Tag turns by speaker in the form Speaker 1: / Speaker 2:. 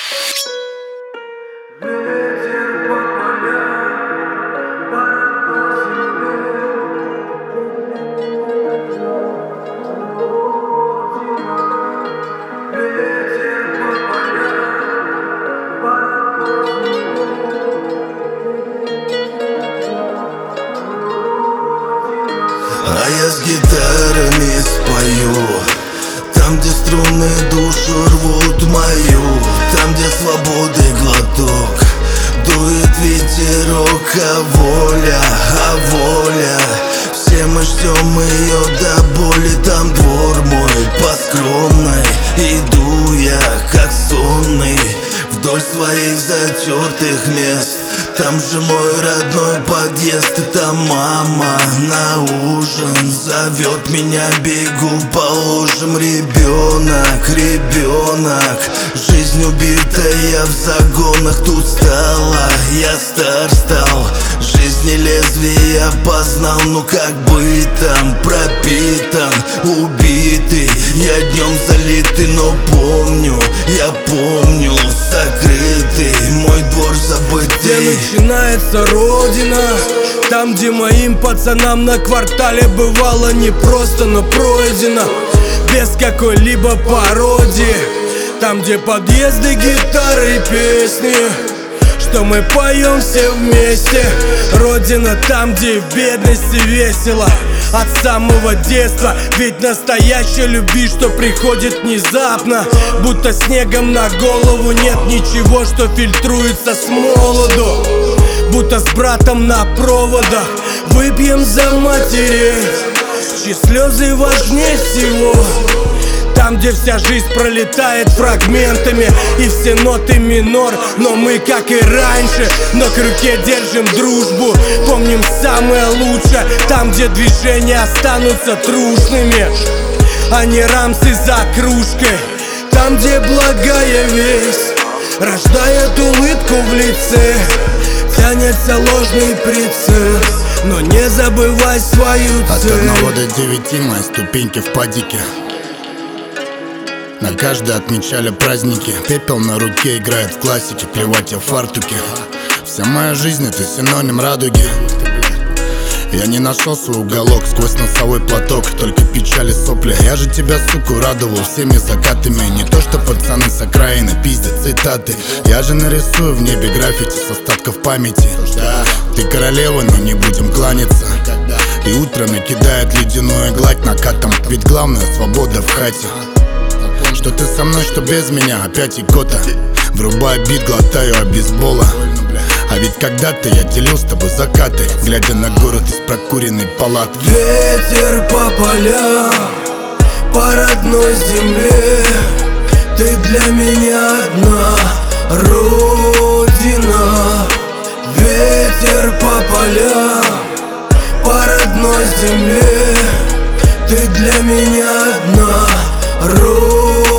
Speaker 1: А я с гитарами спою, там, где струны душу рвут мою, там, где свободы глоток, дует ветерок, а воля, все мы ждем ее до боли. Там двор мой по скромной, иду я как сонный вдоль своих затертых мест. Там же мой родной подъезд, и там мама на ужин зовет меня, бегу по лужам. Ребенок, жизнь убитая в загонах. Тут стала, я стал, жизни лезвия познал. Ну как быть там, пропитан, убитый, я днем залитый, но я помню, сокрытый мой двор забытый.
Speaker 2: Где начинается родина, там, где моим пацанам на квартале бывало непросто, но пройдено без какой-либо пародии. Там, где подъезды, гитары и песни, что мы поем все вместе. Родина там, где в бедности весело от самого детства. Ведь настоящей любви, что приходит внезапно, будто снегом на голову. Нет ничего, что фильтруется с молоду, будто с братом на проводах. Выпьем за матерей, чьи слезы важнее всего. Там, где вся жизнь пролетает фрагментами и все ноты минор. Но мы, как и раньше, на крюке держим дружбу. Помним самое лучшее, там, где движения останутся трушными, а не рамсы за кружкой. Там, где благая весть рождает улыбку в лице, тянется ложный прицел, но не забывай свою цель.
Speaker 3: От 1 до 9 мои ступеньки в падике. На каждой отмечали праздники. Пепел на руке играет в классике, плевать я в фартуке. Вся моя жизнь — это синоним радуги. Я не нашел свой уголок сквозь носовой платок, только печали, сопли. Я же тебя, суку, радовал всеми закатами. Не то что пацаны с окраины пиздят цитаты. Я же нарисую в небе граффити с остатков памяти. Ты королева, но не будем кланяться. И утро накидает ледяную гладь накатом. Ведь главное — свобода в хате. Что ты со мной, что без меня, опять икота. Врубай бит, глотаю обезбола. А ведь когда-то я делил с тобой закаты, глядя на город из прокуренной палаты.
Speaker 2: Ветер по полям, по родной земле, ты для меня одна родина. Ветер по полям, по родной земле, ты для меня одна родина.